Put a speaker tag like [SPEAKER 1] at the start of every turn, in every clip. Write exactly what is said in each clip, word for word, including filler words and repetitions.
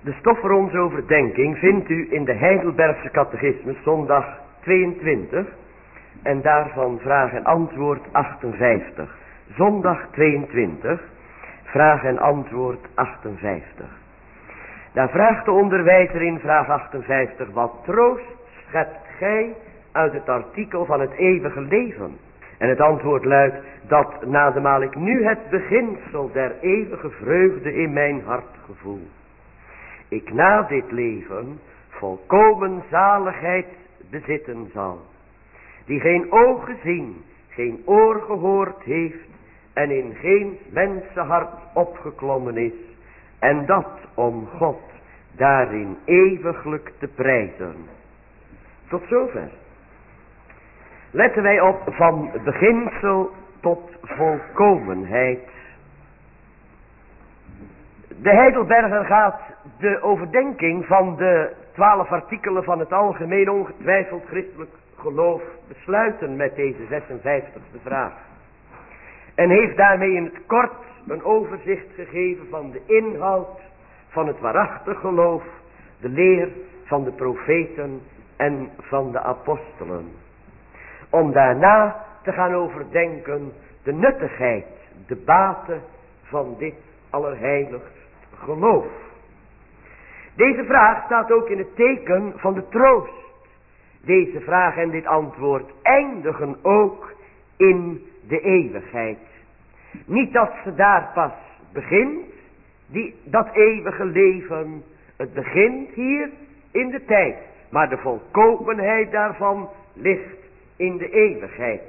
[SPEAKER 1] De stof voor onze overdenking vindt u in de Heidelbergse Catechismus, zondag tweeëntwintig, en daarvan vraag en antwoord achtenvijftig. Zondag tweeëntwintig, vraag en antwoord achtenvijftig. Daar vraagt de onderwijzer in vraag achtenvijftig: wat troost schept gij uit het artikel van het eeuwige leven? En het antwoord luidt: dat nademaal ik nu het beginsel der eeuwige vreugde in mijn hart gevoel, ik na dit leven volkomen zaligheid bezitten zal, die geen oog gezien, geen oor gehoord heeft en in geen mensenhart opgeklommen is, en dat om God daarin eeuwiglijk te prijzen. Tot zover. Letten wij op van beginsel tot volkomenheid. De Heidelberger gaat de overdenking van de twaalf artikelen van het algemeen ongetwijfeld christelijk geloof besluiten met deze zesenvijftigste vraag. En heeft daarmee in het kort een overzicht gegeven van de inhoud van het waarachtig geloof, de leer van de profeten en van de apostelen. Om daarna te gaan overdenken de nuttigheid, de baten van dit allerheiligst geloof. Deze vraag staat ook in het teken van de troost. Deze vraag en dit antwoord eindigen ook in de eeuwigheid. Niet dat ze daar pas begint, die, dat eeuwige leven, het begint hier in de tijd, maar de volkomenheid daarvan ligt in de eeuwigheid.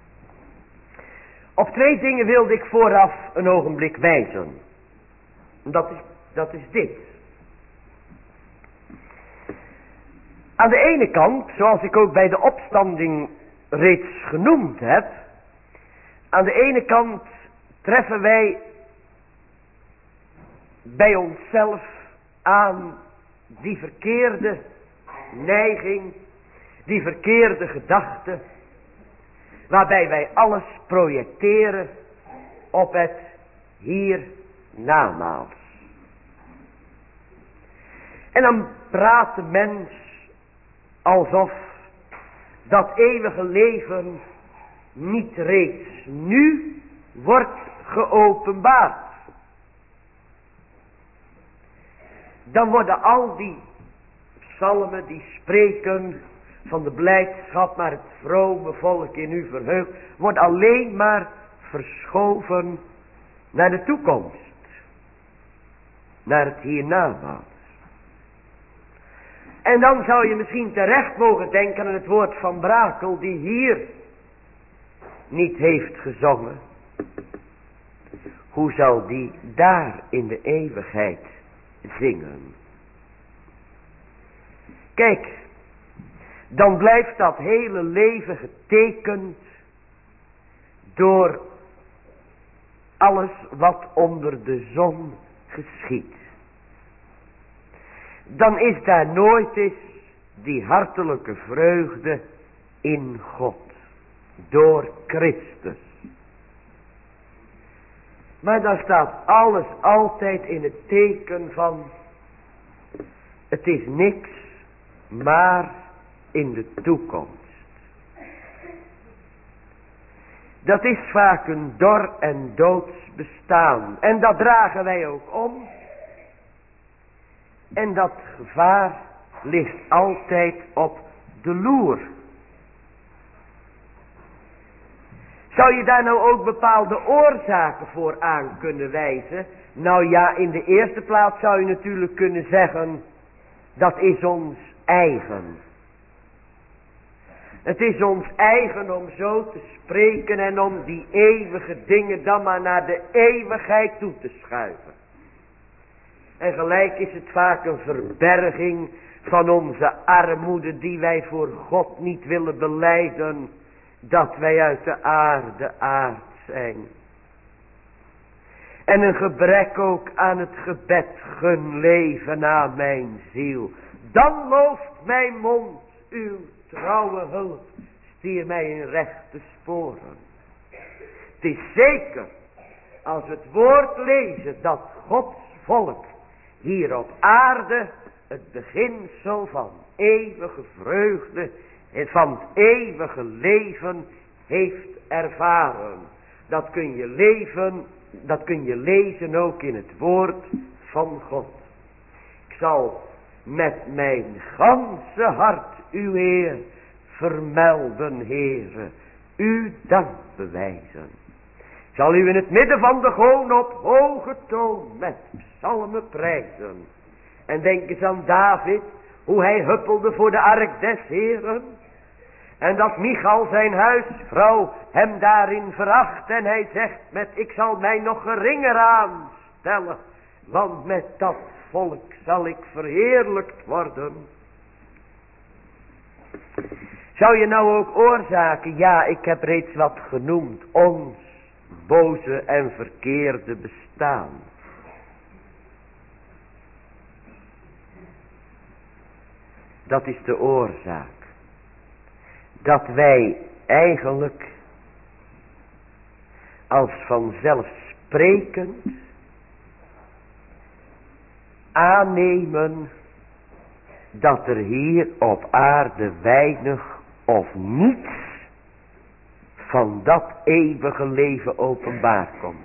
[SPEAKER 1] Op twee dingen wilde ik vooraf een ogenblik wijzen. Dat is, dat is dit. Aan de ene kant, zoals ik ook bij de opstanding reeds genoemd heb, aan de ene kant treffen wij bij onszelf aan die verkeerde neiging, die verkeerde gedachte, waarbij wij alles projecteren op het hiernamaals. En dan praat de mens alsof dat eeuwige leven niet reeds nu wordt geopenbaard. Dan worden al die psalmen die spreken van de blijdschap, maar het vrome volk in u verheugt, wordt alleen maar verschoven naar de toekomst, naar het hiernamaals. En dan zou je misschien terecht mogen denken aan het woord van Brakel, die hier niet heeft gezongen. Hoe zal die daar in de eeuwigheid zingen? Kijk, dan blijft dat hele leven getekend door alles wat onder de zon geschiet. Dan is daar nooit eens die hartelijke vreugde in God, door Christus. Maar dan staat alles altijd in het teken van, het is niks, maar in de toekomst. Dat is vaak een dor en doods bestaan. En dat dragen wij ook om. En dat gevaar ligt altijd op de loer. Zou je daar nou ook bepaalde oorzaken voor aan kunnen wijzen? Nou ja, in de eerste plaats zou je natuurlijk kunnen zeggen, dat is ons eigen. Het is ons eigen om zo te spreken en om die eeuwige dingen dan maar naar de eeuwigheid toe te schuiven. En gelijk is het vaak een verberging van onze armoede die wij voor God niet willen belijden, dat wij uit de aarde aard zijn. En een gebrek ook aan het gebed, gun leven aan mijn ziel. Dan looft mijn mond uw trouwe hulp, stier mij in rechte sporen. Het is zeker, als we het woord lezen, dat Gods volk hier op aarde het beginsel van eeuwige vreugde en van het eeuwige leven heeft ervaren. Dat kun je leven, dat kun je lezen ook in het woord van God. Ik zal met mijn ganse hart uw Heer vermelden, Heere, uw dank bewijzen. Ik zal u in het midden van de goon op hoge toon met psalmen prijzen. En denk eens aan David, hoe hij huppelde voor de ark des Heeren. En dat Michal zijn huisvrouw hem daarin veracht. En hij zegt met, ik zal mij nog geringer aanstellen. Want met dat volk zal ik verheerlijkt worden. Zou je nou ook oorzaken? Ja, ik heb reeds wat genoemd. Ons boze en verkeerde bestaan. Dat is de oorzaak. Dat wij eigenlijk als vanzelfsprekend aannemen dat er hier op aarde weinig of niets van dat eeuwige leven openbaar komt.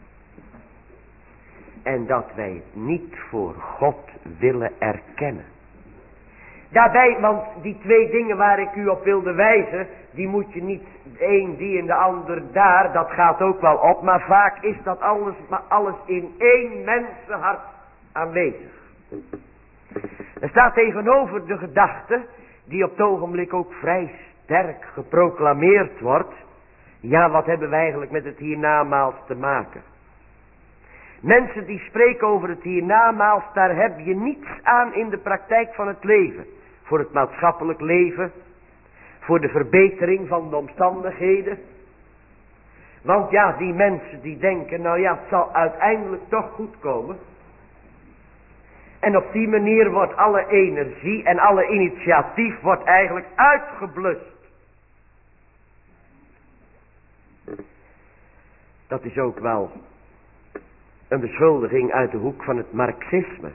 [SPEAKER 1] En dat wij het niet voor God willen erkennen. Daarbij, want die twee dingen waar ik u op wilde wijzen, die moet je niet de een die en de ander daar, dat gaat ook wel op, maar vaak is dat alles, maar alles in één mensenhart aanwezig. Er staat tegenover de gedachte, die op het ogenblik ook vrij sterk geproclameerd wordt, ja, wat hebben wij eigenlijk met het hiernamaals te maken? Mensen die spreken over het hiernamaals, daar heb je niets aan in de praktijk van het leven. Voor het maatschappelijk leven, voor de verbetering van de omstandigheden. Want ja, die mensen die denken, nou ja, het zal uiteindelijk toch goed komen. En op die manier wordt alle energie en alle initiatief wordt eigenlijk uitgeblust. Dat is ook wel een beschuldiging uit de hoek van het marxisme.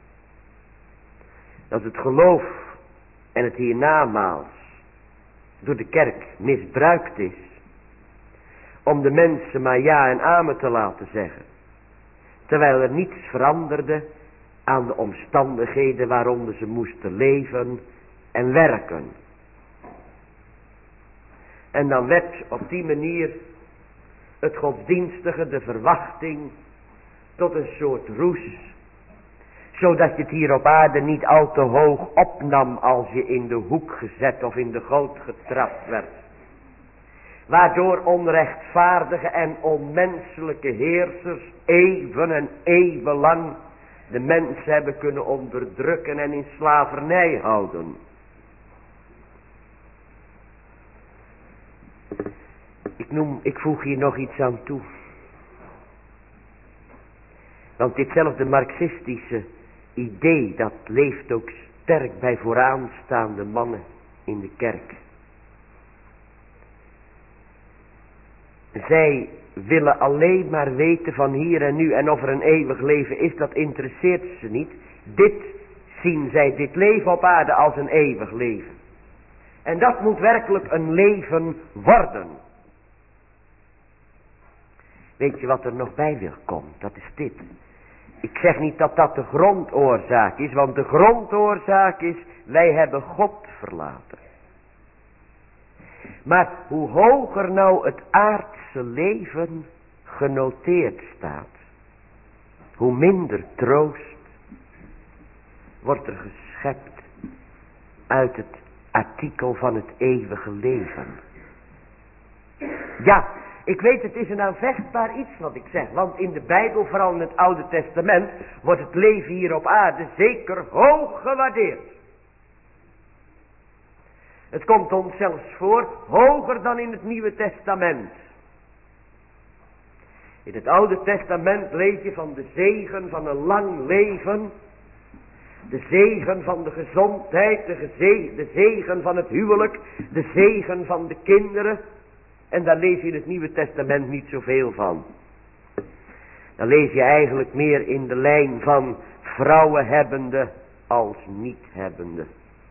[SPEAKER 1] Dat het geloof en het hiernamaals door de kerk misbruikt is om de mensen maar ja en amen te laten zeggen, terwijl er niets veranderde aan de omstandigheden waaronder ze moesten leven en werken. En dan werd op die manier het godsdienstige, de verwachting, tot een soort roes, zodat je het hier op aarde niet al te hoog opnam als je in de hoek gezet of in de goot getrapt werd. Waardoor onrechtvaardige en onmenselijke heersers eeuwen en eeuwenlang de mensen hebben kunnen onderdrukken en in slavernij houden. Ik noem, ik voeg hier nog iets aan toe. Want ditzelfde marxistische idee, dat leeft ook sterk bij vooraanstaande mannen in de kerk. Zij willen alleen maar weten van hier en nu en of er een eeuwig leven is, dat interesseert ze niet. Dit zien zij, dit leven op aarde als een eeuwig leven. En dat moet werkelijk een leven worden. Weet je wat er nog bij weer komt? Dat is dit. Ik zeg niet dat dat de grondoorzaak is, want de grondoorzaak is, wij hebben God verlaten. Maar hoe hoger nou het aardse leven genoteerd staat, hoe minder troost wordt er geschept uit het artikel van het eeuwige leven. Ja, ik weet, het is een aanvechtbaar iets wat ik zeg. Want in de Bijbel, vooral in het Oude Testament, wordt het leven hier op aarde zeker hoog gewaardeerd. Het komt ons zelfs voor, hoger dan in het Nieuwe Testament. In het Oude Testament lees je van de zegen van een lang leven. De zegen van de gezondheid, de, geze- de zegen van het huwelijk, de zegen van de kinderen. En daar lees je in het Nieuwe Testament niet zoveel van. Dan lees je eigenlijk meer in de lijn van vrouwen hebbende als niet hebbende.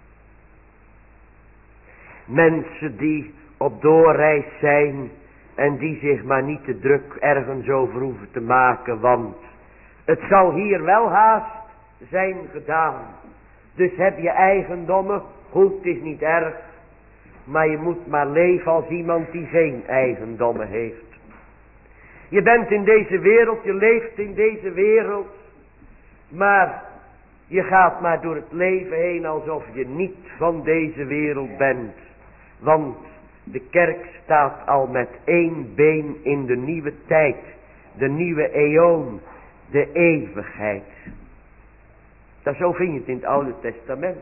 [SPEAKER 1] Mensen die op doorreis zijn en die zich maar niet te druk ergens over hoeven te maken, want het zal hier wel haast zijn gedaan. Dus heb je eigendommen, goed, het is niet erg, maar je moet maar leven als iemand die geen eigendommen heeft. Je bent in deze wereld, je leeft in deze wereld, maar je gaat maar door het leven heen alsof je niet van deze wereld bent. Want de kerk staat al met één been in de nieuwe tijd, de nieuwe eon, de eeuwigheid. Dat zo vind je het in het Oude Testament.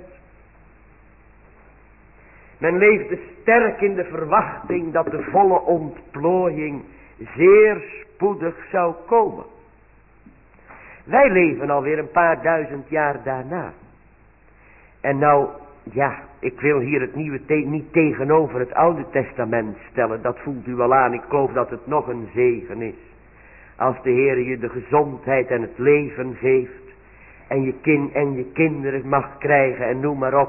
[SPEAKER 1] Men leefde sterk in de verwachting dat de volle ontplooiing zeer spoedig zou komen. Wij leven alweer een paar duizend jaar daarna. En nou, ja, ik wil hier het Nieuwe te- niet tegenover het Oude Testament stellen. Dat voelt u wel aan. Ik geloof dat het nog een zegen is. Als de Heer je de gezondheid en het leven geeft. En je, kin- en je kinderen mag krijgen en noem maar op.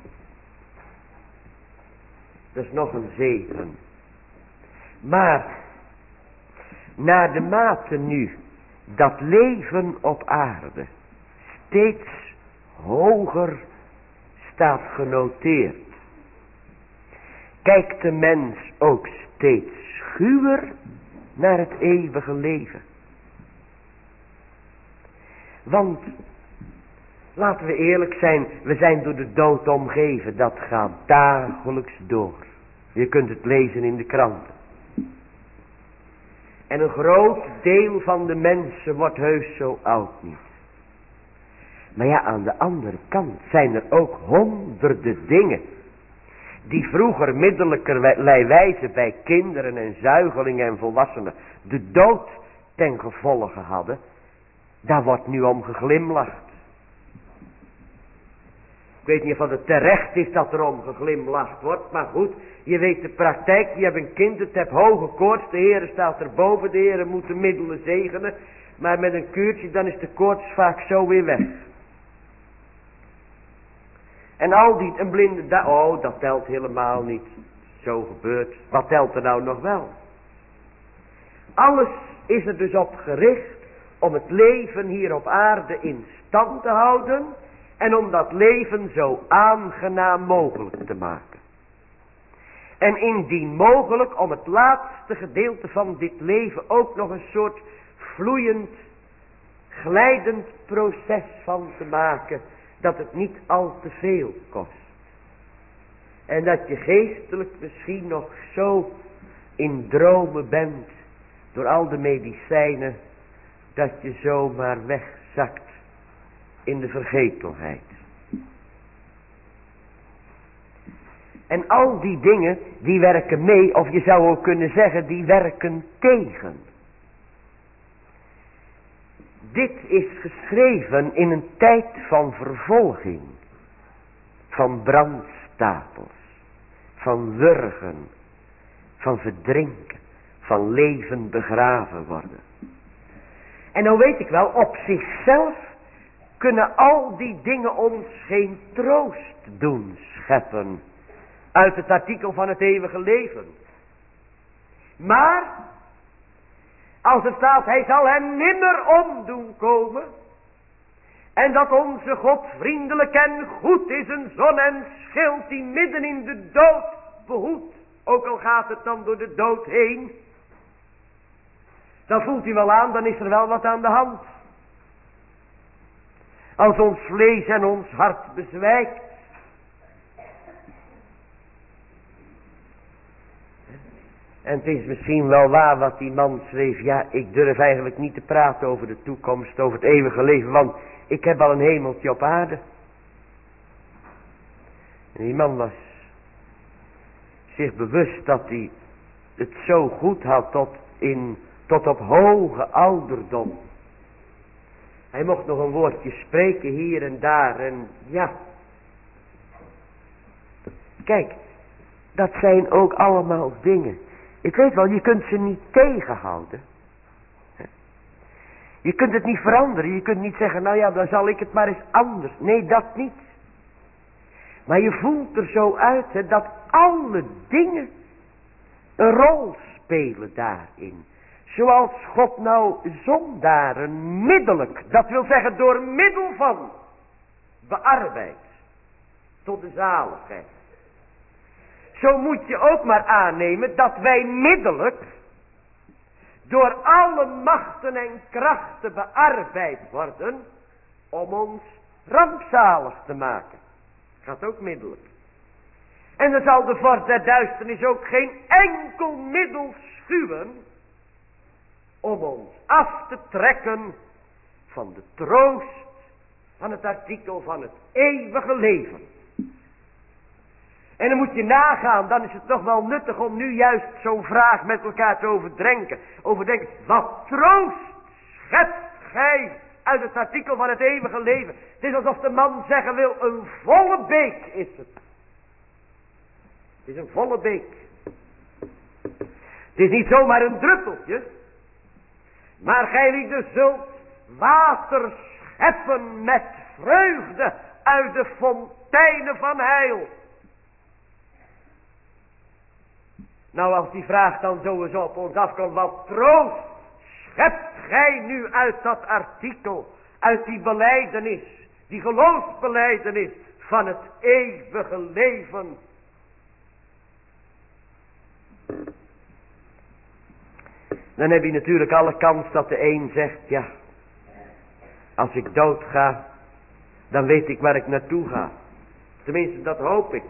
[SPEAKER 1] Dat is nog een zegen. Maar, naar de mate nu dat leven op aarde steeds hoger staat genoteerd, kijkt de mens ook steeds schuwer naar het eeuwige leven. Want, laten we eerlijk zijn, we zijn door de dood omgeven, dat gaat dagelijks door. Je kunt het lezen in de kranten. En een groot deel van de mensen wordt heus zo oud niet. Maar ja, aan de andere kant zijn er ook honderden dingen die vroeger middelijkerlei wijze bij kinderen en zuigelingen en volwassenen de dood ten gevolge hadden. Daar wordt nu om geglimlacht. Ik weet niet of het terecht is dat er om geglimlacht wordt, maar goed, je weet de praktijk, je hebt een kind, het hebt hoge koorts, de Heer staat erboven, de Heer moet de middelen zegenen, maar met een kuurtje dan is de koorts vaak zo weer weg. En al die, een blinde, da- oh dat telt helemaal niet, zo gebeurt, wat telt er nou nog wel? Alles is er dus op gericht om het leven hier op aarde in stand te houden en om dat leven zo aangenaam mogelijk te maken. En indien mogelijk om het laatste gedeelte van dit leven ook nog een soort vloeiend, glijdend proces van te maken, dat het niet al te veel kost. En dat je geestelijk misschien nog zo in dromen bent door al de medicijnen, dat je zomaar wegzakt in de vergetelheid. En al die dingen, die werken mee, of je zou ook kunnen zeggen, die werken tegen. Dit is geschreven in een tijd van vervolging, van brandstapels, van wurgen, van verdrinken, van leven begraven worden. En nou weet ik wel, op zichzelf kunnen al die dingen ons geen troost doen scheppen uit het artikel van het eeuwige leven. Maar, als het staat, hij zal hen nimmer om doen komen, en dat onze God vriendelijk en goed is, een zon en schild die midden in de dood behoedt, ook al gaat het dan door de dood heen, dan voelt u wel aan, dan is er wel wat aan de hand. Als ons vlees en ons hart bezwijkt. En het is misschien wel waar wat die man schreef. Ja, ik durf eigenlijk niet te praten over de toekomst, over het eeuwige leven, want ik heb al een hemeltje op aarde. En die man was zich bewust dat hij het zo goed had tot, in, tot op hoge ouderdom. Hij mocht nog een woordje spreken hier en daar en ja. Kijk, dat zijn ook allemaal dingen. Ik weet wel, je kunt ze niet tegenhouden. Je kunt het niet veranderen. Je kunt niet zeggen, nou ja, dan zal ik het maar eens anders. Nee, dat niet. Maar je voelt er zo uit, hè, dat alle dingen een rol spelen daarin. Zoals God nou zondaren middelijk, dat wil zeggen door middel van, bearbeidt tot de zaligheid. Zo moet je ook maar aannemen dat wij middelijk door alle machten en krachten bearbeid worden om ons rampzalig te maken. Gaat ook middelijk. En dan zal de vorst der duisternis ook geen enkel middel schuwen om ons af te trekken van de troost van het artikel van het eeuwige leven. En dan moet je nagaan, dan is het toch wel nuttig om nu juist zo'n vraag met elkaar te overdrenken. Overdenken, wat troost schept gij uit het artikel van het eeuwige leven. Het is alsof de man zeggen wil, een volle beek is het. Het is een volle beek. Het is niet zomaar een druppeltje. Maar gij lieden zult water scheppen met vreugde uit de fonteinen van heil. Nou, als die vraag dan zo eens op ons afkomt, wat troost schept gij nu uit dat artikel, uit die belijdenis, die geloofsbelijdenis van het eeuwige leven. Dan heb je natuurlijk alle kans dat de een zegt, ja, als ik dood ga, dan weet ik waar ik naartoe ga. Tenminste, dat hoop ik.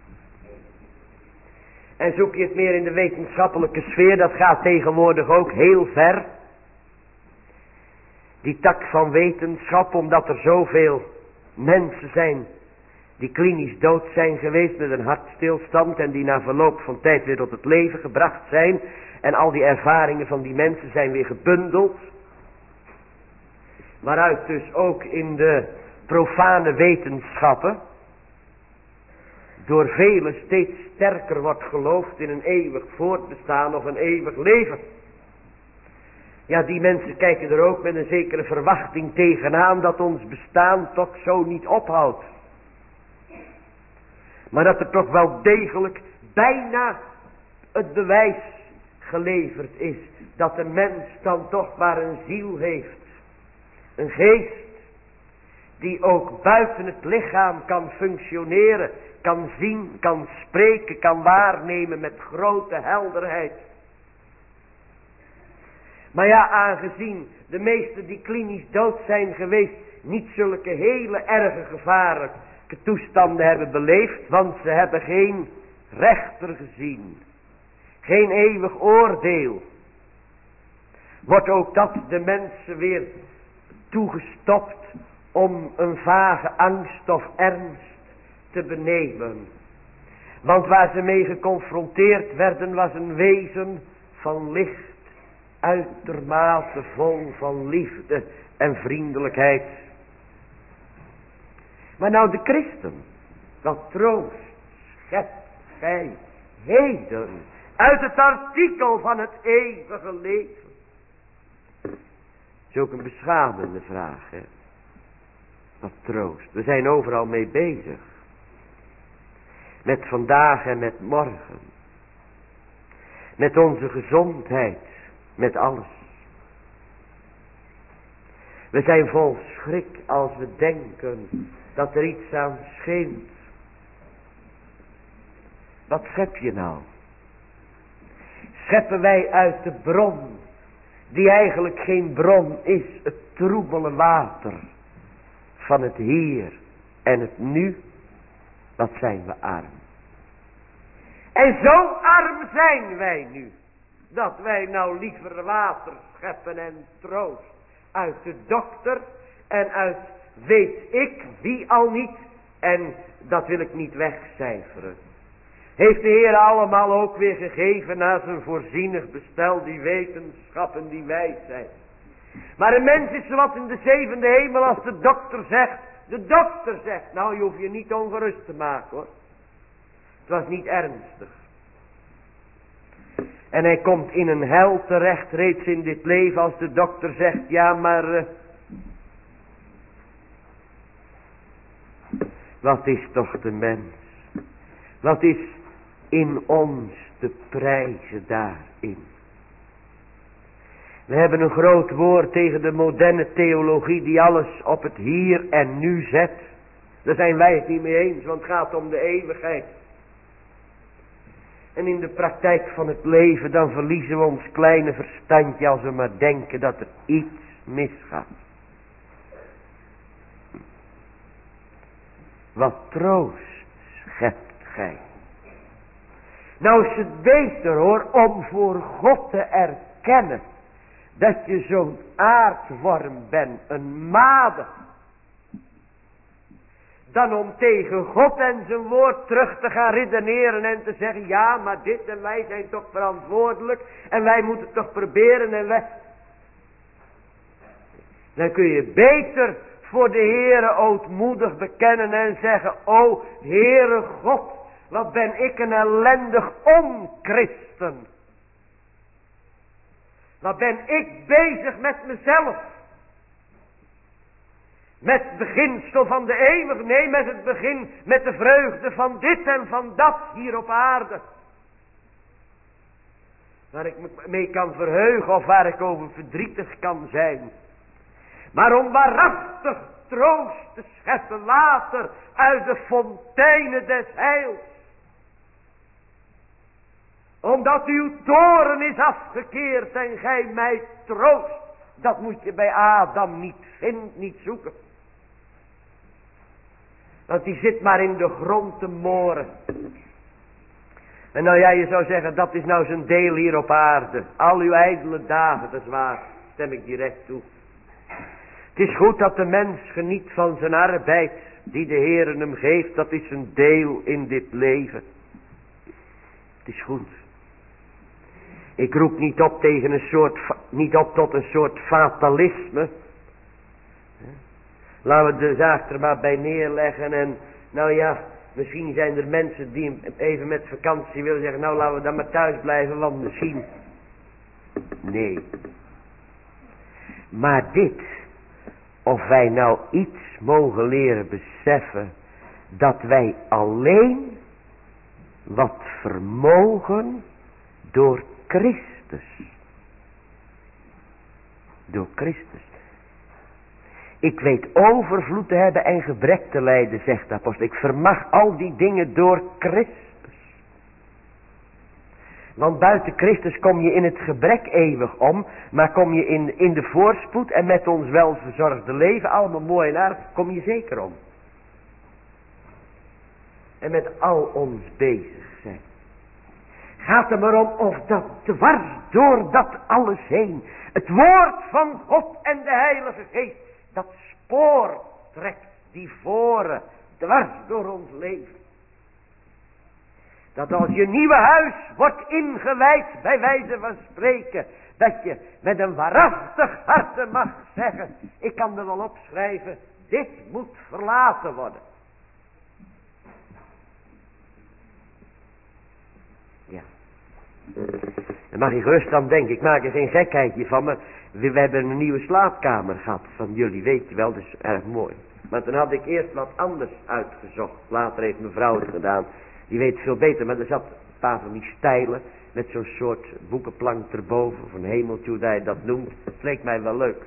[SPEAKER 1] En zoek je het meer in de wetenschappelijke sfeer, dat gaat tegenwoordig ook heel ver. Die tak van wetenschap, omdat er zoveel mensen zijn die klinisch dood zijn geweest met een hartstilstand en die na verloop van tijd weer tot het leven gebracht zijn. En al die ervaringen van die mensen zijn weer gebundeld. Waaruit dus ook in de profane wetenschappen door velen steeds sterker wordt geloofd in een eeuwig voortbestaan of een eeuwig leven. Ja, die mensen kijken er ook met een zekere verwachting tegenaan dat ons bestaan toch zo niet ophoudt. Maar dat er toch wel degelijk bijna het bewijs geleverd is dat de mens dan toch maar een ziel heeft. Een geest die ook buiten het lichaam kan functioneren, kan zien, kan spreken, kan waarnemen met grote helderheid. Maar ja, aangezien de meesten die klinisch dood zijn geweest niet zulke hele erge gevaarlijke toestanden hebben beleefd, want ze hebben geen rechter gezien, geen eeuwig oordeel, wordt ook dat de mensen weer toegestopt om een vage angst of ernst te benemen. Want waar ze mee geconfronteerd werden was een wezen van licht, uitermate vol van liefde en vriendelijkheid. Maar nou de christen, wat troost schept gij heden uit het artikel van het eeuwige leven. Dat is ook een beschamende vraag, hè. Wat troost. We zijn overal mee bezig. Met vandaag en met morgen. Met onze gezondheid. Met alles. We zijn vol schrik als we denken dat er iets aan scheelt. Wat schep je nou? Scheppen wij uit de bron, die eigenlijk geen bron is, het troebele water van het hier en het nu? Wat zijn we arm. En zo arm zijn wij nu, dat wij nou liever water scheppen en troost uit de dokter en uit weet ik wie al niet, en dat wil ik niet wegcijferen. Heeft de Heer allemaal ook weer gegeven na zijn voorzienig bestel, die wetenschap en die wijsheid. Maar een mens is wat in de zevende hemel als de dokter zegt. De dokter zegt, nou je hoeft je niet ongerust te maken hoor. Het was niet ernstig. En hij komt in een hel terecht reeds in dit leven als de dokter zegt, ja maar... Uh, wat is toch de mens? Wat is in ons te prijzen daarin? We hebben een groot woord tegen de moderne theologie die alles op het hier en nu zet. Daar zijn wij het niet mee eens, want het gaat om de eeuwigheid. En in de praktijk van het leven dan verliezen we ons kleine verstandje als we maar denken dat er iets misgaat. Wat troost schept gij. Nou is het beter hoor om voor God te erkennen dat je zo'n aardworm bent, een made. Dan om tegen God en zijn woord terug te gaan redeneren en te zeggen, ja maar dit en wij zijn toch verantwoordelijk en wij moeten toch proberen en wij... Dan kun je beter voor de Heere ootmoedig bekennen en zeggen, o Heere God, wat ben ik een ellendig onchristen. Wat ben ik bezig met mezelf. Met het beginsel van de eeuwige, nee met het begin, met de vreugde van dit en van dat hier op aarde. Waar ik me mee kan verheugen of waar ik over verdrietig kan zijn. Maar om waarachtig troost te scheppen later uit de fonteinen des heils. Omdat uw toren is afgekeerd en gij mij troost. Dat moet je bij Adam niet vinden, niet zoeken. Want die zit maar in de grond te moren. En nou ja, je zou zeggen, dat is nou zijn deel hier op aarde. Al uw ijdele dagen, dat is waar, stem ik direct toe. Het is goed dat de mens geniet van zijn arbeid, die de Heere hem geeft, dat is een deel in dit leven. Het is goed. Ik roep niet op tegen een soort, niet op tot een soort fatalisme. Laten we de zaak er maar bij neerleggen en, nou ja, misschien zijn er mensen die even met vakantie willen zeggen, nou laten we dan maar thuis blijven, want misschien. Nee. Maar dit, of wij nou iets mogen leren beseffen, dat wij alleen wat vermogen door Christus. Door Christus. Ik weet overvloed te hebben en gebrek te lijden, zegt de apostel. Ik vermag al die dingen door Christus. Want buiten Christus kom je in het gebrek eeuwig om. Maar kom je in, in de voorspoed en met ons welverzorgde leven, allemaal mooi en aardig, kom je zeker om. En met al ons bezig zijn. Gaat er maar om of dat dwars door dat alles heen, het woord van God en de Heilige Geest, dat spoor trekt, die voren, dwars door ons leven. Dat als je nieuwe huis wordt ingewijd, bij wijze van spreken, dat je met een waarachtig harte mag zeggen, ik kan er wel opschrijven, dit moet verlaten worden. Ja. Dan mag je gerust aan denken, ik maak er geen gekheidje van, maar we, we hebben een nieuwe slaapkamer gehad van jullie, weet je wel, dat is erg mooi. Maar toen had ik eerst wat anders uitgezocht, later heeft mijn vrouw het gedaan, die weet veel beter, maar er zat een paar van die stijlen, met zo'n soort boekenplank erboven, of een hemeltje, hoe je dat noemt, het leek mij wel leuk.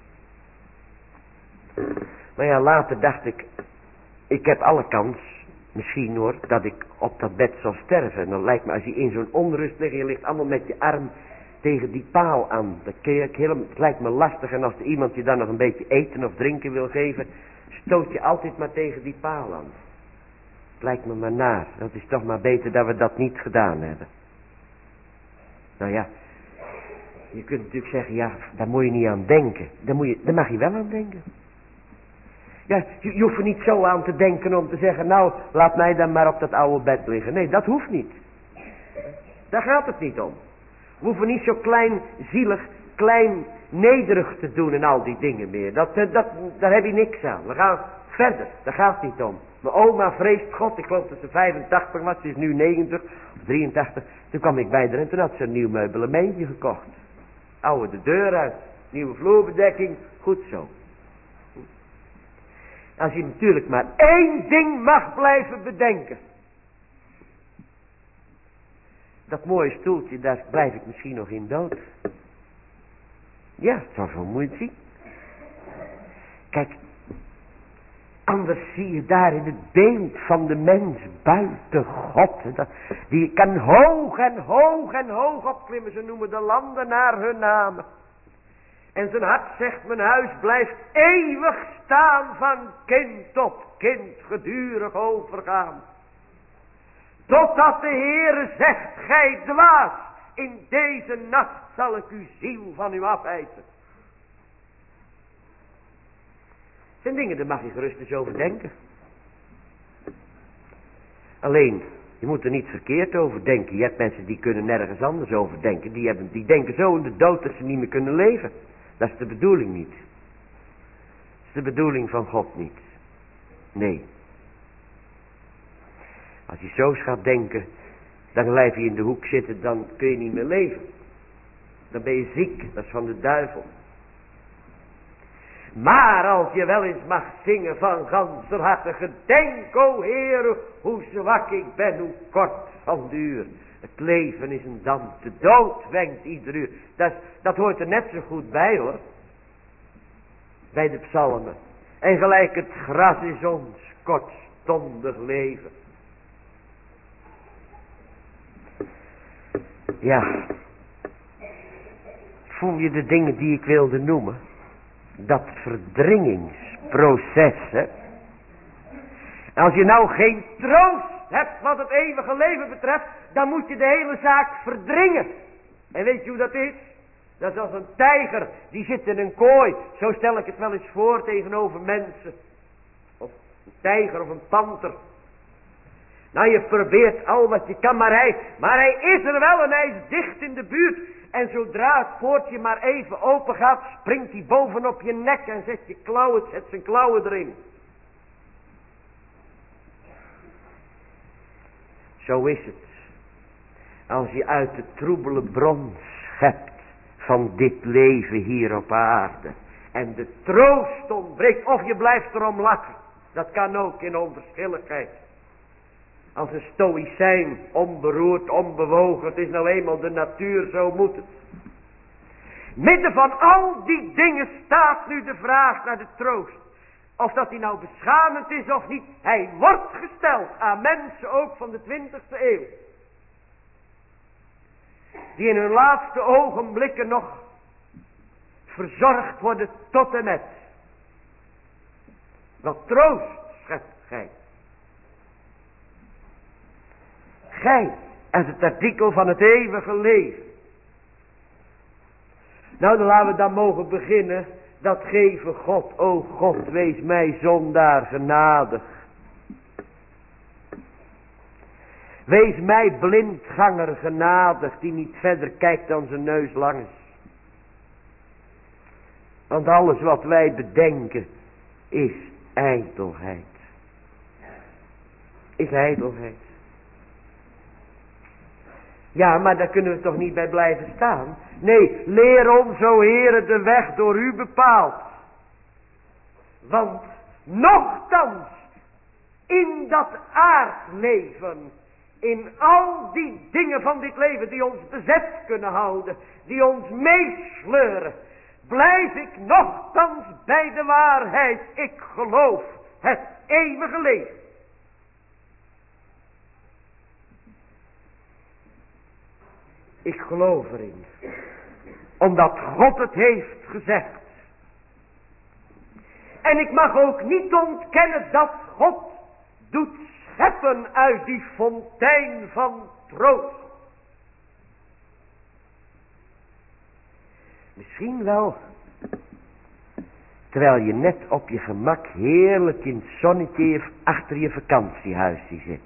[SPEAKER 1] Maar ja, later dacht ik, ik heb alle kans, misschien hoor, dat ik op dat bed zal sterven. En dan lijkt me, als je in zo'n onrust ligt, je ligt allemaal met je arm tegen die paal aan. Dat kun je helemaal, het lijkt me lastig, en als er iemand je dan nog een beetje eten of drinken wil geven, stoot je altijd maar tegen die paal aan. Het lijkt me maar naar. Dat is toch maar beter dat we dat niet gedaan hebben. Nou ja, je kunt natuurlijk zeggen, ja, daar moet je niet aan denken. Daar, moet je, daar mag je wel aan denken. Ja, je, je hoeft er niet zo aan te denken om te zeggen, nou, laat mij dan maar op dat oude bed liggen. Nee, dat hoeft niet. Daar gaat het niet om. We hoeven niet zo klein, zielig, klein, nederig te doen en al die dingen meer. Dat, dat, daar heb je niks aan. We gaan
[SPEAKER 2] Verder, daar gaat het niet om. Mijn oma vreest God, ik geloof dat ze vijfentachtig was, ze is nu negentig of drieëntachtig. Toen kwam ik bij haar en toen had ze een nieuw meubelementje gekocht. Oude de deur uit, nieuwe vloerbedekking, goed zo. Als je natuurlijk maar één ding mag blijven bedenken. Dat mooie stoeltje, daar blijf ik misschien nog in dood. Ja, het zou zo moeilijk zien. Kijk, anders zie je daar in het beeld van de mens buiten God. Dat, die kan hoog en hoog en hoog opklimmen. Ze noemen de landen naar hun namen. En zijn hart zegt, mijn huis blijft eeuwig staan van kind tot kind gedurig overgaan. Totdat de Heere zegt, gij dwaas, in deze nacht zal ik uw ziel van u afeisen. Zijn dingen, daar mag je gerust eens over denken. Alleen, je moet er niet verkeerd over denken. Je hebt mensen die kunnen nergens anders over denken. Die, hebben, die denken zo in de dood dat ze niet meer kunnen leven. Dat is de bedoeling niet. Dat is de bedoeling van God niet. Nee. Als je zo gaat denken, dan blijf je in de hoek zitten, dan kun je niet meer leven. Dan ben je ziek, dat is van de duivel. Maar als je wel eens mag zingen van ganser harte, gedenk, o Heere, hoe zwak ik ben, hoe kort van duur. Het leven is een damp, de dood wenkt ieder uur. Dat, dat hoort er net zo goed bij, hoor. Bij de psalmen. En gelijk het gras is ons kortstondig leven. Ja. Voel je de dingen die ik wilde noemen? Dat verdringingsproces, hè. Als je nou geen troost hebt wat het eeuwige leven betreft, dan moet je de hele zaak verdringen. En weet je hoe dat is? Dat is als een tijger, die zit in een kooi. Zo stel ik het wel eens voor tegenover mensen. Of een tijger of een panter. Nou, je probeert al wat je kan, maar hij, maar hij is er wel en hij is dicht in de buurt. En zodra het poortje maar even open gaat, springt hij bovenop je nek en zet je klauwen, zet zijn klauwen erin. Zo is het. Als je uit de troebele bron schept van dit leven hier op aarde. En de troost ontbreekt, of je blijft erom lachen. Dat kan ook in onverschilligheid. Als een stoïcijn, onberoerd, onbewogen. Het is nou eenmaal de natuur, zo moet het. Midden van al die dingen staat nu de vraag naar de troost. Of dat die nou beschamend is of niet. Hij wordt gesteld aan mensen ook van de twintigste eeuw. Die in hun laatste ogenblikken nog verzorgd worden tot en met. Wat troost schept gij. Gij, als het artikel van het eeuwige leven. Nou, dan laten we dan mogen beginnen. Dat geven God, o God, wees mij zondaar genadig. Wees mij blindganger genadig, die niet verder kijkt dan zijn neus lang is. Want alles wat wij bedenken, is ijdelheid. Is ijdelheid. Ja, maar daar kunnen we toch niet bij blijven staan. Nee, leer ons, o Heere, de weg door u bepaald. Want nochtans, in dat aardleven, in al die dingen van dit leven die ons bezet kunnen houden, die ons meesleuren, blijf ik nochtans bij de waarheid. Ik geloof het eeuwige leven. Ik geloof erin. Omdat God het heeft gezegd. En ik mag ook niet ontkennen dat God doet scheppen uit die fontein van troost. Misschien wel, terwijl je net op je gemak heerlijk in het zonnetje achter je vakantiehuisje zit.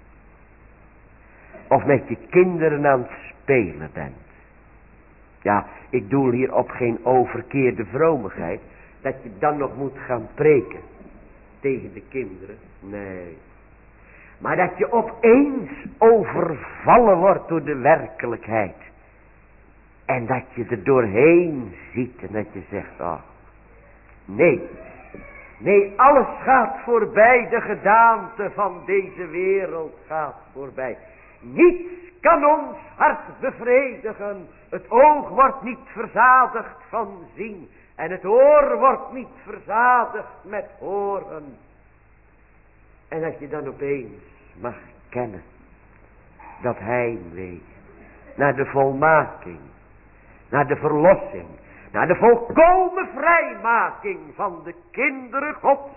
[SPEAKER 2] Of met je kinderen aan het spelen bent. Ja, ik doel hier op geen overkeerde vromigheid, dat je dan nog moet gaan preken. tegen de kinderen. Nee. Maar dat je opeens overvallen wordt door de werkelijkheid. En dat je er doorheen ziet en dat je zegt, oh, nee. Nee, alles gaat voorbij, de gedaante van deze wereld gaat voorbij. Niets kan ons hart bevredigen. Het oog wordt niet verzadigd van zien. En het oor wordt niet verzadigd met horen. En dat je dan opeens mag kennen dat heimwee naar de volmaking, naar de verlossing, naar de volkomen vrijmaking van de kinderen Gods.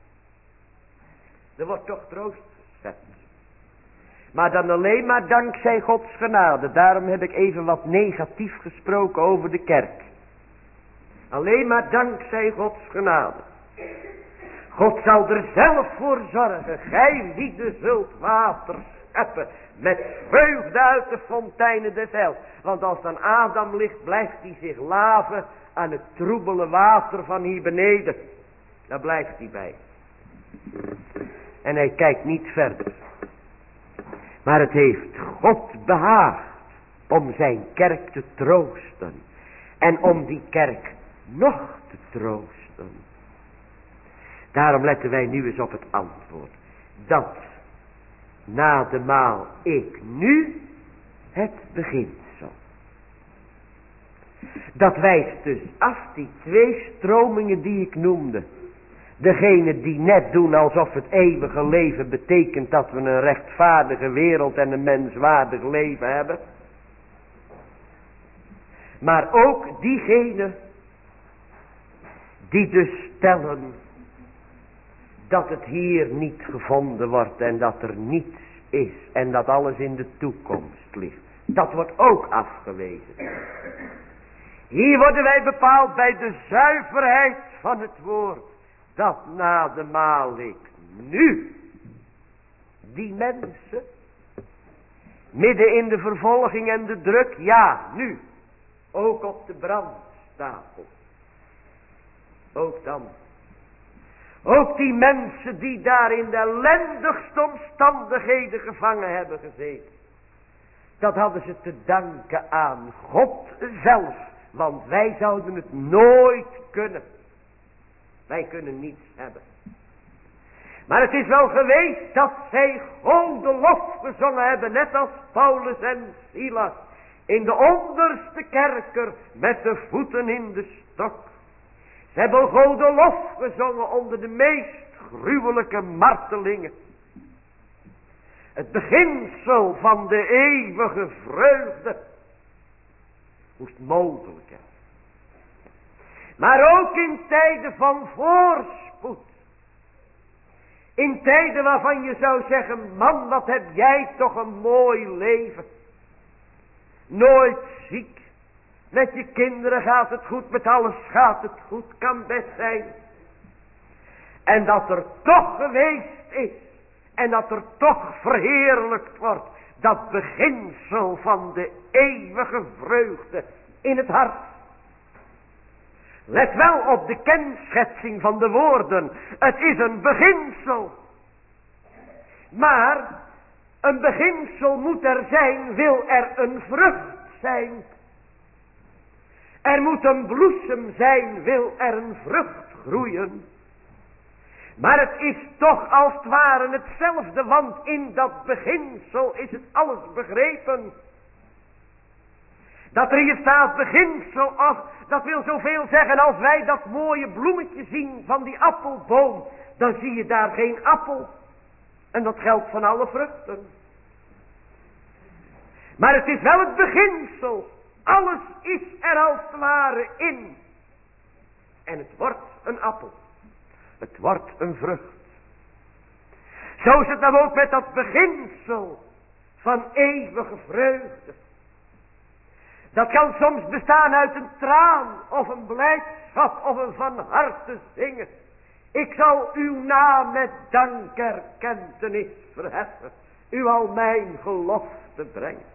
[SPEAKER 2] Er wordt toch troost gezet. Maar dan alleen maar dankzij Gods genade. Daarom heb ik even wat negatief gesproken over de kerk. Alleen maar dankzij Gods genade. God zal er zelf voor zorgen. Gij lieden zult water scheppen. Met vreugde uit de fonteinen des heils. Want als dan Adam ligt, blijft hij zich laven aan het troebele water van hier beneden. Daar blijft hij bij. En hij kijkt niet verder. Maar het heeft God behaagd om zijn kerk te troosten. En om die kerk nog te troosten. Daarom letten wij nu eens op het antwoord. Dat na de maal ik nu het beginsel. Dat wijst dus af die twee stromingen die ik noemde. Degene die net doen alsof het eeuwige leven betekent dat we een rechtvaardige wereld en een menswaardig leven hebben. Maar ook diegene die dus stellen dat het hier niet gevonden wordt en dat er niets is en dat alles in de toekomst ligt. Dat wordt ook afgewezen. Hier worden wij bepaald bij de zuiverheid van het woord. Dat na de maal ik nu die mensen midden in de vervolging en de druk, ja nu, ook op de brandstapel. Ook dan. Ook die mensen die daar in de ellendigste omstandigheden gevangen hebben gezeten. Dat hadden ze te danken aan God zelf. Want wij zouden het nooit kunnen. Wij kunnen niets hebben. Maar het is wel geweest dat zij God de lof gezongen hebben. Net als Paulus en Silas. In de onderste kerker met de voeten in de stok. Ze hebben God de lof gezongen onder de meest gruwelijke martelingen. Het beginsel van de eeuwige vreugde moest mogelijk hebben. Maar ook in tijden van voorspoed. In tijden waarvan je zou zeggen, man, wat heb jij toch een mooi leven. Nooit ziek. Met je kinderen gaat het goed, met alles gaat het goed, kan best zijn. En dat er toch geweest is, en dat er toch verheerlijkt wordt, dat beginsel van de eeuwige vreugde in het hart. Let wel op de kenschetsing van de woorden. Het is een beginsel. Maar een beginsel moet er zijn, wil er een vrucht zijn. Er moet een bloesem zijn, wil er een vrucht groeien. Maar het is toch als het ware hetzelfde, want in dat beginsel is het alles begrepen. Dat er hier staat beginsel af, dat wil zoveel zeggen als wij dat mooie bloemetje zien van die appelboom. Dan zie je daar geen appel. En dat geldt van alle vruchten. Maar het is wel het beginsel. Alles is er als het ware in. En het wordt een appel. Het wordt een vrucht. Zo is het dan ook met dat beginsel van eeuwige vreugde. Dat kan soms bestaan uit een traan of een blijdschap of een van harte zingen. Ik zal uw naam met dankerkentenis verheffen. U al mijn gelofte brengt.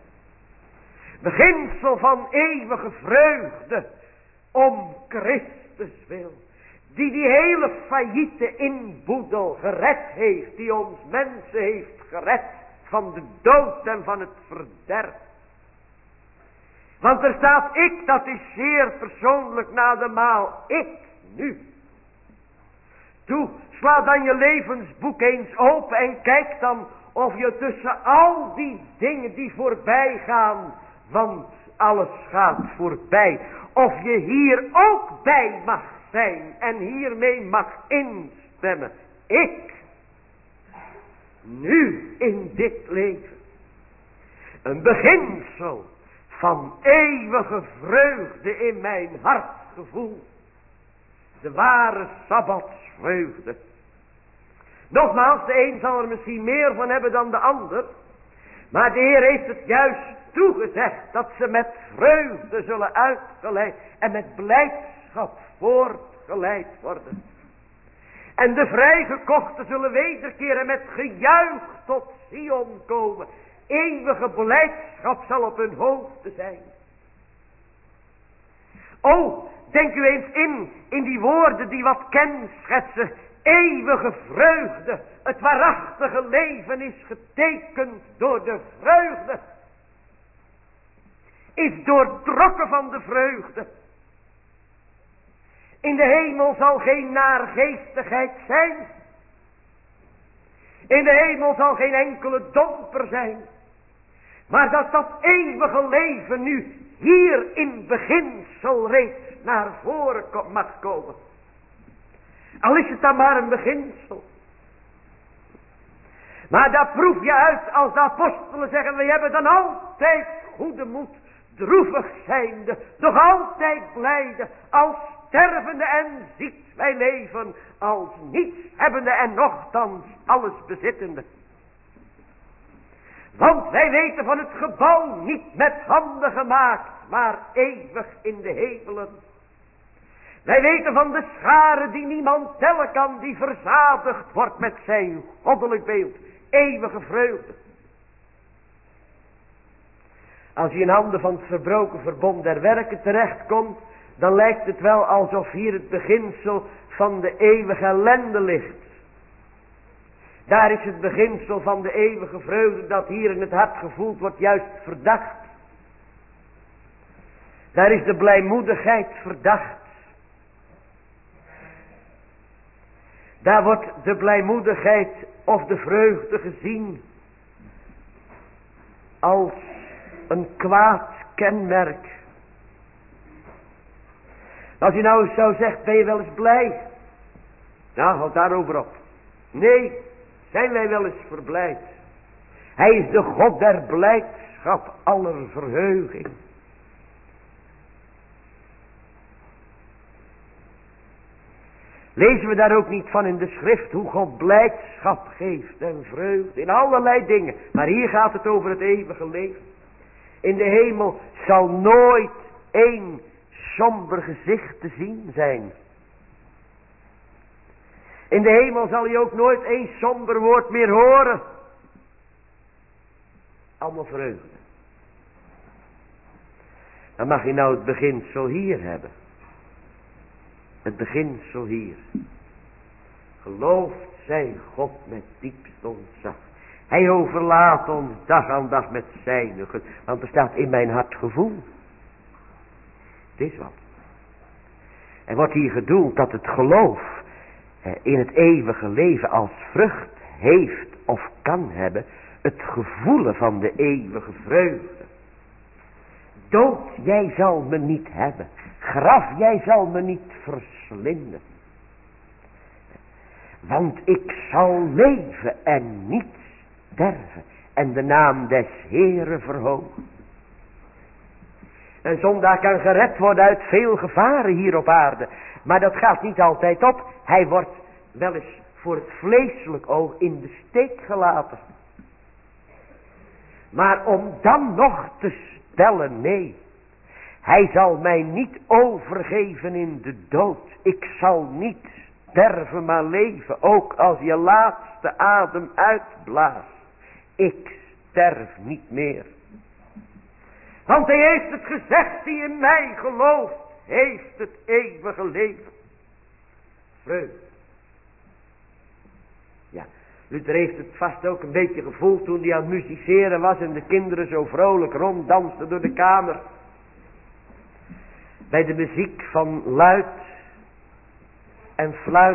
[SPEAKER 2] Beginsel van eeuwige vreugde om Christus wil. Die die hele failliete inboedel gered heeft. Die ons mensen heeft gered van de dood en van het verderf. Want er staat ik, dat is zeer persoonlijk na de maal. Ik nu. Toe, sla dan je levensboek eens open en kijk dan of je tussen al die dingen die voorbij gaan, want alles gaat voorbij, of je hier ook bij mag zijn en hiermee mag instemmen. Ik, nu in dit leven, een beginsel van eeuwige vreugde in mijn hart gevoel. De ware sabbatsvreugde. Nogmaals, de een zal er misschien meer van hebben dan de ander. Maar de Heer heeft het juist toegezegd dat ze met vreugde zullen uitgeleid en met blijdschap voortgeleid worden. En de vrijgekochten zullen wederkeren met gejuich tot Sion komen. Eeuwige blijdschap zal op hun hoofden zijn. O, denk u eens in, in die woorden die wat kenschetsen. Eeuwige vreugde. Het waarachtige leven is getekend door de vreugde. Is doortrokken van de vreugde. In de hemel zal geen naargeestigheid zijn. In de hemel zal geen enkele domper zijn. Maar dat dat eeuwige leven nu hier in beginsel reeds naar voren mag komen. Al is het dan maar een beginsel. Maar daar proef je uit als de apostelen zeggen, we hebben dan altijd goede moed, droevig zijnde, nog altijd blijde, als stervende en ziek wij leven, als niets hebbende en nochtans alles bezittende. Want wij weten van het gebouw niet met handen gemaakt, maar eeuwig in de hemelen. Wij weten van de schare die niemand tellen kan, die verzadigd wordt met zijn goddelijk beeld. Eeuwige vreugde. Als je in handen van het verbroken verbond der werken terechtkomt, dan lijkt het wel alsof hier het beginsel van de eeuwige ellende ligt. Daar is het beginsel van de eeuwige vreugde dat hier in het hart gevoeld wordt juist verdacht. Daar is de blijmoedigheid verdacht. Daar wordt de blijmoedigheid of de vreugde gezien als een kwaad kenmerk. Als je nou eens zou zeggen, ben je wel eens blij? Nou, houd daarover op. Nee, zijn wij wel eens verblijd. Hij is de God der blijdschap aller verheuging. Lezen we daar ook niet van in de schrift hoe God blijdschap geeft en vreugde in allerlei dingen. Maar hier gaat het over het eeuwige leven. In de hemel zal nooit één somber gezicht te zien zijn. In de hemel zal je ook nooit één somber woord meer horen. Allemaal vreugde. Dan mag je nou het beginsel hier hebben. Het beginsel hier. Geloofd zij God met diepst ontzag. Hij overlaat ons dag aan dag met zijn gunst. Want er staat in mijn hart gevoel. Het is wat. Er wordt hier gedoeld dat het geloof in het eeuwige leven als vrucht heeft of kan hebben. Het gevoelen van de eeuwige vreugde. Dood, jij zal me niet hebben. Graf, jij zal me niet verslinden. Want ik zal leven en niet sterven. En de naam des Heeren verhogen. Een zondaar kan gered worden uit veel gevaren hier op aarde. Maar dat gaat niet altijd op. Hij wordt wel eens voor het vleeselijk oog in de steek gelaten. Maar om dan nog te stellen, nee. Hij zal mij niet overgeven in de dood. Ik zal niet sterven maar leven. Ook als je laatste adem uitblaast. Ik sterf niet meer. Want hij heeft het gezegd, die in mij gelooft, heeft het eeuwige leven. vreugde. Ja, Luther heeft het vast ook een beetje gevoeld toen hij aan het musiceren was en de kinderen zo vrolijk ronddansten door de kamer. Bij de muziek van luid en fluit.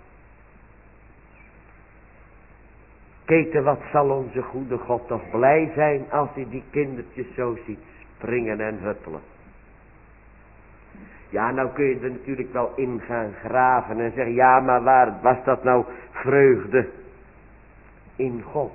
[SPEAKER 2] Keten, wat zal onze goede God toch blij zijn als hij die kindertjes zo ziet springen en huppelen. Ja, nou kun je er natuurlijk wel in gaan graven en zeggen, ja, maar waar was dat nou vreugde in God?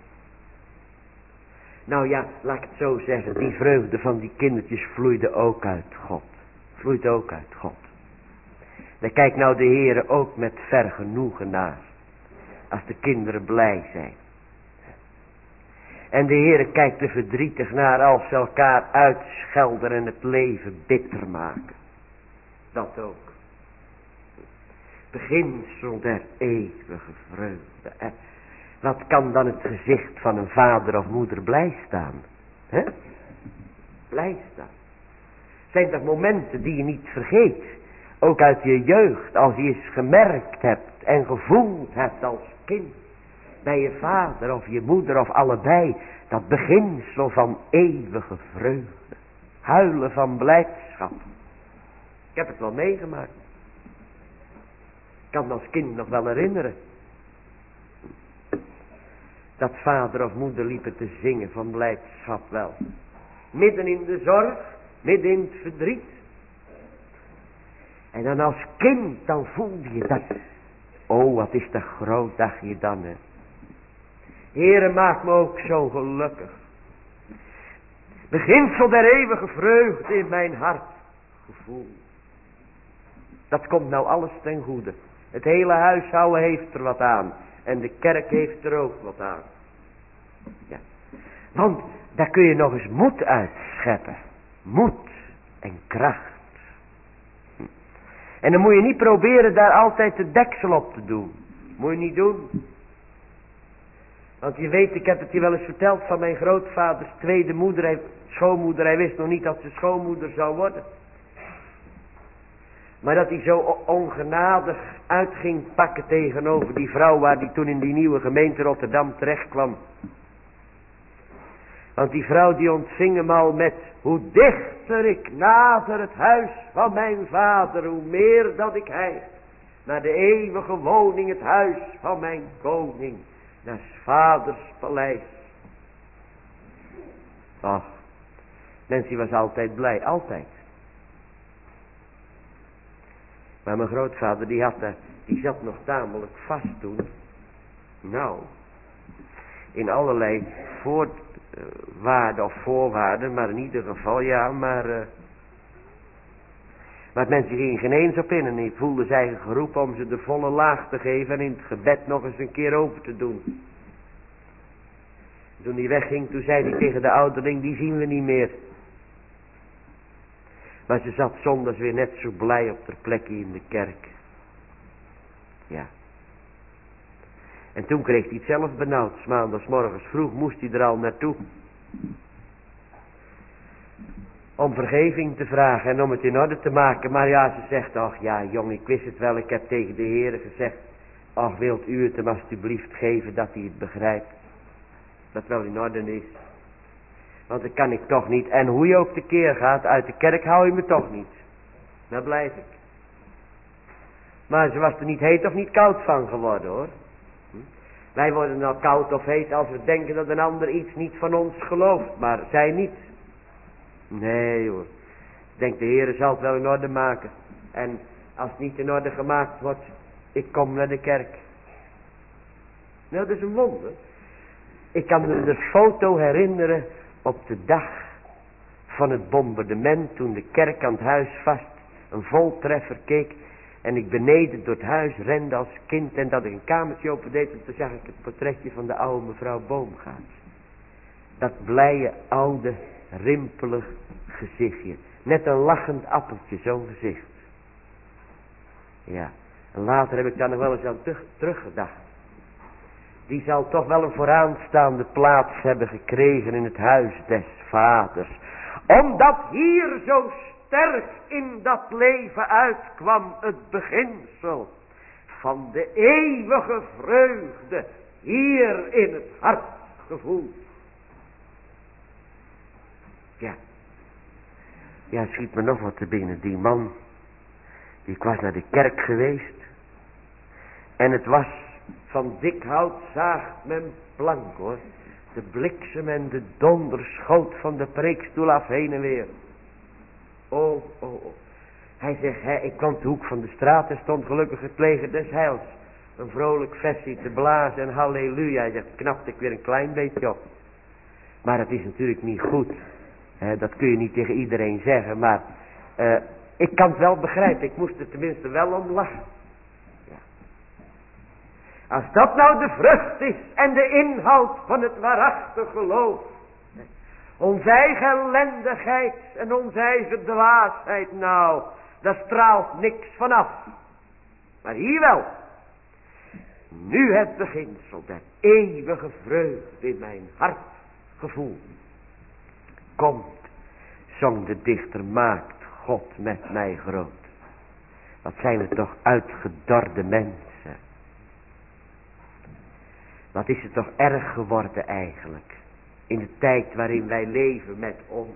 [SPEAKER 2] Nou ja, laat ik het zo zeggen, die vreugde van die kindertjes vloeide ook uit God. Vloeit ook uit God. Daar kijkt nou de Heere ook met vergenoegen naar, als de kinderen blij zijn. En de Heere kijkt er verdrietig naar als ze elkaar uitschelden en het leven bitter maken. Dat ook. Beginsel der eeuwige vreugde. En wat kan dan het gezicht van een vader of moeder blij staan? Hè? Blij staan. Zijn er momenten die je niet vergeet. Ook uit je jeugd. Als je eens gemerkt hebt en gevoeld hebt als kind. Bij je vader of je moeder of allebei. Dat beginsel van eeuwige vreugde. Huilen van blijdschap. Ik heb het wel meegemaakt. Ik kan me als kind nog wel herinneren. Dat vader of moeder liepen te zingen van blijdschap wel. Midden in de zorg. Midden in het verdriet. En dan als kind dan voelde je dat. Oh, wat is dat groot, dacht je dan. Hè? Heere, maak me ook zo gelukkig. Beginsel der eeuwige vreugde in mijn hart gevoel. Dat komt nou alles ten goede. Het hele huishouden heeft er wat aan. En de kerk heeft er ook wat aan. Ja. Want daar kun je nog eens moed uitscheppen. Moed en kracht. Hm. En dan moet je niet proberen daar altijd de deksel op te doen. Moet je niet doen. Want je weet, ik heb het je wel eens verteld van mijn grootvaders tweede moeder, hij, schoonmoeder. Hij wist nog niet dat ze schoonmoeder zou worden. Maar dat hij zo ongenadig uit ging pakken tegenover die vrouw waar hij toen in die nieuwe gemeente Rotterdam terecht kwam. Want die vrouw die ontving hem al met, hoe dichter ik nader het huis van mijn vader, hoe meer dat ik hij naar de eeuwige woning, het huis van mijn koning, naar 's vaders paleis. Ach, Nancy was altijd blij, altijd. Maar mijn grootvader die had daar, die zat nog tamelijk vast toen. Nou, in allerlei voorwaarden of voorwaarden, maar in ieder geval ja, maar... Uh, maar het mensen gingen geen eens op in en die voelden zij geroepen om ze de volle laag te geven en in het gebed nog eens een keer over te doen. Toen hij wegging, toen zei hij tegen de ouderling, die zien we niet meer. Maar ze zat zondags weer net zo blij op haar plekje in de kerk. Ja. En toen kreeg hij het zelf benauwd. 's Maandags morgens vroeg moest hij er al naartoe. Om vergeving te vragen en om het in orde te maken. Maar ja, ze zegt, ach ja jong, ik wist het wel. Ik heb tegen de Heere gezegd, ach wilt u het hem alstublieft geven dat hij het begrijpt. Dat wel in orde is. Want dat kan ik toch niet. En hoe je ook tekeer gaat, uit de kerk hou je me toch niet. Daar blijf ik. Maar ze was er niet heet of niet koud van geworden hoor. Hm? Wij worden nou koud of heet als we denken dat een ander iets niet van ons gelooft. Maar zij niet. Nee hoor. Ik denk de Heere zal het wel in orde maken. En als het niet in orde gemaakt wordt, ik kom naar de kerk. Nou, dat is een wonder. Ik kan me de foto herinneren op de dag van het bombardement, toen de kerk aan het huis vast een voltreffer keek en ik beneden door het huis rende als kind en dat ik een kamertje opendeed en toen zag ik het portretje van de oude mevrouw Boomgaard. Dat blije, oude, rimpelig gezichtje. Net een lachend appeltje, zo'n gezicht. Ja, en later heb ik daar nog wel eens aan terug, teruggedacht. Die zal toch wel een vooraanstaande plaats hebben gekregen in het huis des vaders. Omdat hier zo sterk in dat leven uitkwam het beginsel van de eeuwige vreugde hier in het hart gevoeld. Ja, ja, schiet me nog wat te binnen. Die man, die was naar de kerk geweest. En het was van dik hout zaagt men plank, hoor. De bliksem en de donder schoot van de preekstoel af heen en weer. Oh, oh, oh. Hij zegt, hè, ik kwam de hoek van de straat en stond gelukkig het leger des heils. Een vrolijk versie te blazen en halleluja. Hij zegt, knapte ik weer een klein beetje op. Maar het is natuurlijk niet goed. Hè, dat kun je niet tegen iedereen zeggen. Maar uh, ik kan het wel begrijpen. Ik moest er tenminste wel om lachen. Ja. Als dat nou de vrucht is en de inhoud van het waarachtig geloof. Onze eigen ellendigheid en onze eigen dwaasheid, nou, daar straalt niks vanaf. Maar hier wel. Nu het beginsel der eeuwige vreugde in mijn hart gevoel. Komt, zong de dichter, maakt God met mij groot. Wat zijn we toch uitgedorde mensen. Wat is het toch erg geworden eigenlijk. In de tijd waarin wij leven met ons.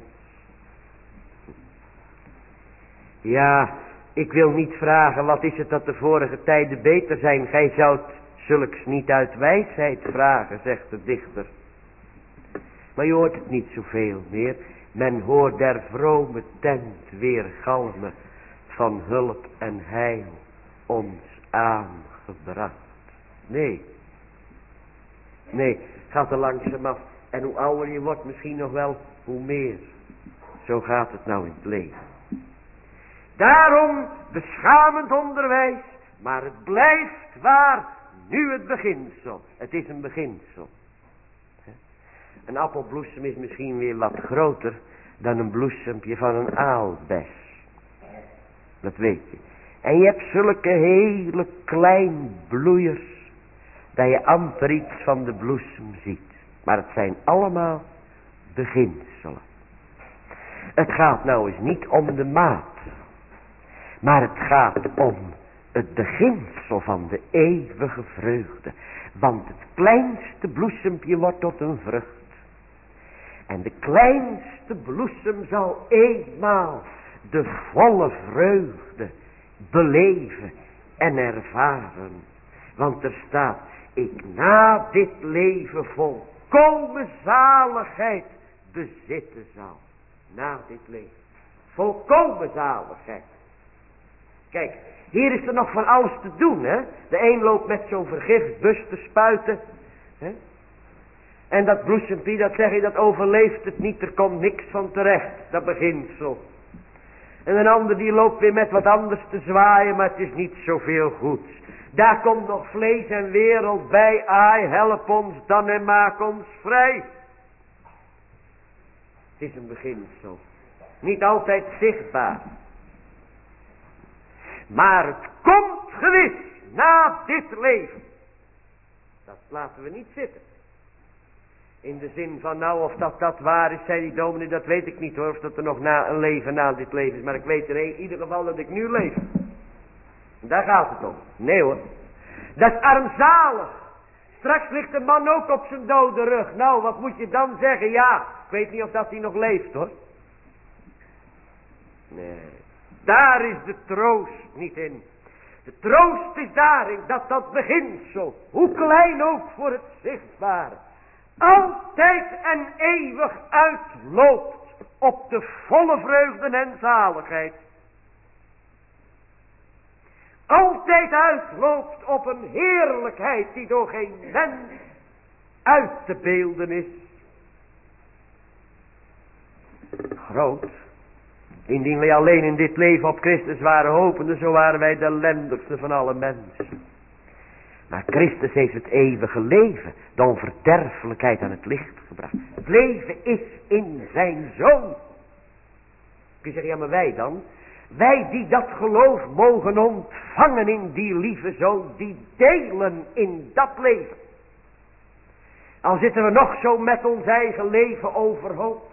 [SPEAKER 2] Ja, ik wil niet vragen, wat is het dat de vorige tijden beter zijn. Gij zoudt zulks niet uit wijsheid vragen, zegt de dichter. Maar je hoort het niet zoveel meer. Men hoort der vrome tent weer galmen. Van hulp en heil ons aangebracht. Nee. Nee, gaat er langzaam af. En hoe ouder je wordt, misschien nog wel, hoe meer. Zo gaat het nou in het leven. Daarom beschamend onderwijs, maar het blijft waar nu het beginsel. Het is een beginsel. Een appelbloesem is misschien weer wat groter dan een bloesempje van een aalbes. Dat weet je. En je hebt zulke hele klein bloeiers, dat je amper iets van de bloesem ziet. Maar het zijn allemaal beginselen. Het gaat nou eens niet om de maat. Maar het gaat om het beginsel van de eeuwige vreugde. Want het kleinste bloesempje wordt tot een vrucht. En de kleinste bloesem zal eenmaal de volle vreugde beleven en ervaren. Want er staat, ik na dit leven volkomen zaligheid bezitten zal. Na dit leven. Volkomen zaligheid. Kijk, hier is er nog van alles te doen, hè. De een loopt met zo'n vergifbus te spuiten. Hè? En dat bloesempie, dat zeg je, dat overleeft het niet. Er komt niks van terecht, dat beginsel. En een ander die loopt weer met wat anders te zwaaien, maar het is niet zoveel goeds. Daar komt nog vlees en wereld bij. Ai, help ons dan en maak ons vrij. Het is een beginsel. Niet altijd zichtbaar. Maar het komt gewis na dit leven. Dat laten we niet zitten. In de zin van, nou, of dat dat waar is, zei die dominee, dat weet ik niet hoor. Of dat er nog na een leven na dit leven is. Maar ik weet in ieder geval dat ik nu leef. Daar gaat het om. Nee hoor. Dat is armzalig. Straks ligt een man ook op zijn dode rug. Nou, wat moet je dan zeggen? Ja, ik weet niet of dat hij nog leeft hoor. Nee. Daar is de troost niet in. De troost is daarin dat dat beginsel, hoe klein ook voor het zichtbare, altijd en eeuwig uitloopt op de volle vreugde en zaligheid. Altijd uitloopt op een heerlijkheid die door geen mens uit te beelden is. Groot. Indien wij alleen in dit leven op Christus waren hopende, zo waren wij de ellendigste van alle mensen. Maar Christus heeft het eeuwige leven, de onverderfelijkheid aan het licht gebracht. Het leven is in zijn Zoon. Kun je zeggen, ja maar wij dan? Wij die dat geloof mogen ontvangen in die lieve Zoon, die delen in dat leven. Al zitten we nog zo met ons eigen leven overhoop.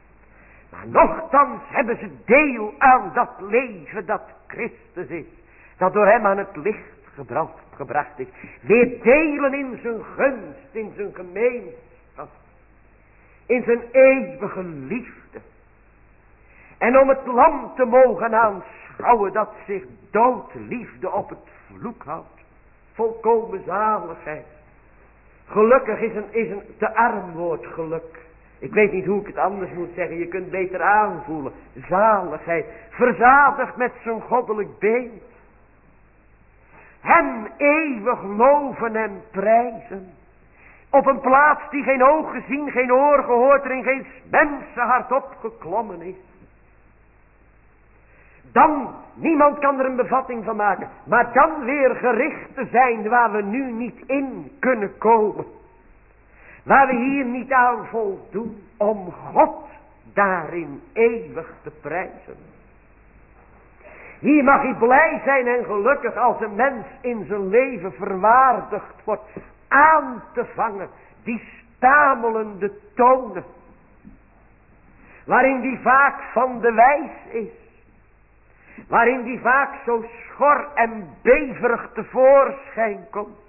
[SPEAKER 2] Maar nochtans hebben ze deel aan dat leven dat Christus is. dat door hem aan het licht gebracht, gebracht is. Weer delen in zijn gunst, in zijn gemeenschap, in zijn eeuwige liefde. En om het lam te mogen aanschouwen dat zich doodliefde op het vloek houdt. Volkomen zaligheid. Gelukkig is een, is een te arm woord geluk. Ik weet niet hoe ik het anders moet zeggen. Je kunt beter aanvoelen. Zaligheid. Verzadigd met zijn goddelijk beeld. Hem eeuwig loven en prijzen. Op een plaats die geen oog gezien, geen oor gehoord, er in geen mensenhart opgeklommen is. Dan, niemand kan er een bevatting van maken. Maar dan weer gericht te zijn waar we nu niet in kunnen komen. Waar we hier niet aan voldoen. Om God daarin eeuwig te prijzen. Hier mag hij blij zijn en gelukkig als een mens in zijn leven verwaardigd wordt. Aan te vangen die stamelende tonen. Waarin die vaak van de wijs is. Waarin die vaak zo schor en beverig tevoorschijn komt.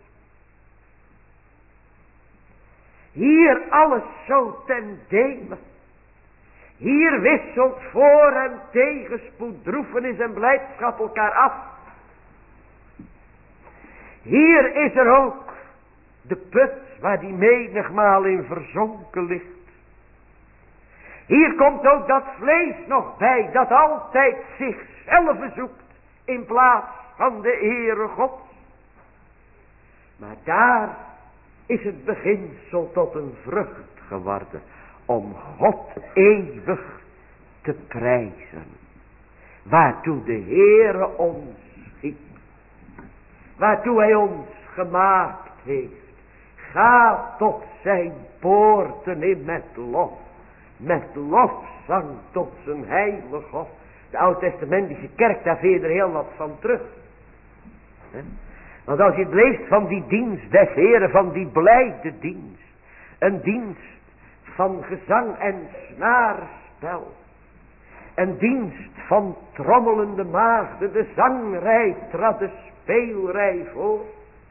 [SPEAKER 2] Hier alles zo ten dele. Hier wisselt voor en tegenspoed, droefenis en blijdschap elkaar af. Hier is er ook de put waar die menigmaal in verzonken ligt. Hier komt ook dat vlees nog bij dat altijd zichzelf zoekt in plaats van de Heere God. Maar daar is het beginsel tot een vrucht geworden om God eeuwig te prijzen. Waartoe de Heere ons schiep. Waartoe hij ons gemaakt heeft. Ga tot zijn poorten in met lof. Met lofzang tot zijn heilige God. De Oud-testamentische kerk, daar vind je er heel wat van terug. He? Want als je het leest van die dienst des Heren, van die blijde dienst. Een dienst van gezang en snaarspel. Een dienst van trommelende maagden. De zangrij trad de speelrij voor.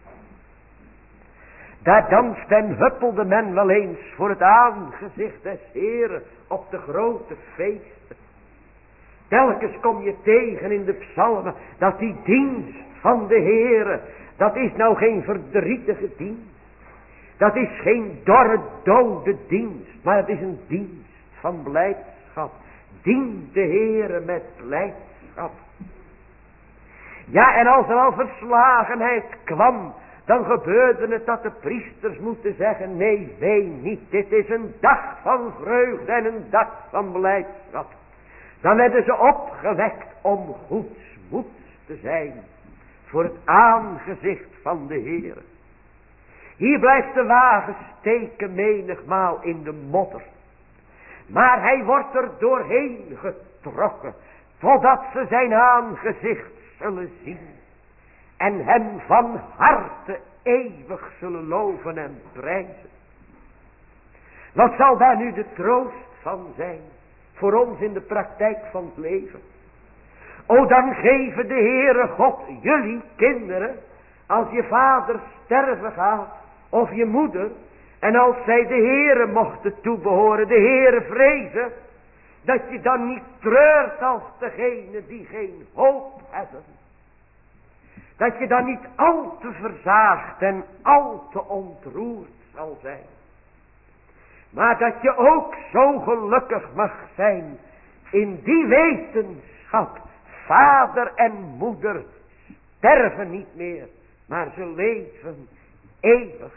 [SPEAKER 2] Daar danst en huppelde men wel eens voor het aangezicht des Heren op de grote feesten. Telkens kom je tegen in de psalmen dat die dienst van de Heere, dat is nou geen verdrietige dienst. Dat is geen dorre dode dienst, maar het is een dienst van blijdschap. Dient de Heere met blijdschap. Ja, en als er al verslagenheid kwam, dan gebeurde het dat de priesters moeten zeggen, nee, wee niet, dit is een dag van vreugde en een dag van blijdschap. Dan werden ze opgewekt om goedsmoeds te zijn voor het aangezicht van de Heer. Hier blijft de wagen steken menigmaal in de modder. Maar hij wordt er doorheen getrokken, totdat ze zijn aangezicht zullen zien. En hem van harte eeuwig zullen loven en prijzen. Wat zal daar nu de troost van zijn? Voor ons in de praktijk van het leven. O, dan geven de Heere God jullie kinderen. Als je vader sterven gaat. Of je moeder. En als zij de Heere mochten toebehoren. De Heere vrezen. Dat je dan niet treurt als degene die geen hoop hebben. Dat je dan niet al te verzaagd en al te ontroerd zal zijn. Maar dat je ook zo gelukkig mag zijn in die wetenschap. Vader en moeder sterven niet meer, maar ze leven eeuwig.